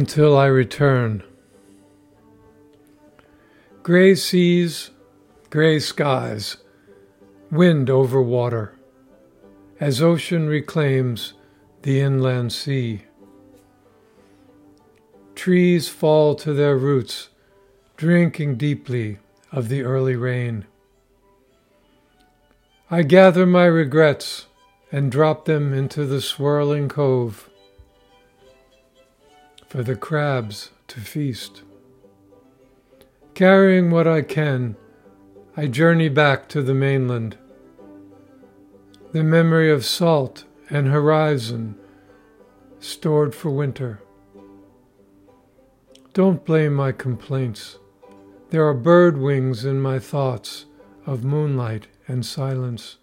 until I return. Gray seas, gray skies, wind over water, as ocean reclaims the inland sea. Trees fall to their roots, drinking deeply of the early rain. I gather my regrets and drop them into the swirling cove for the crabs to feast. Carrying what I can, I journey back to the mainland. The memory of salt and horizon stored for winter. Don't blame my complaints. There are bird wings in my thoughts of moonlight and silence.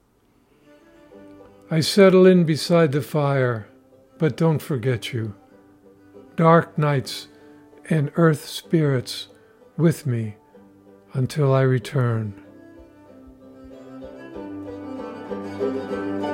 I settle in beside the fire, but don't forget you. Dark nights and earth spirits with me until I return.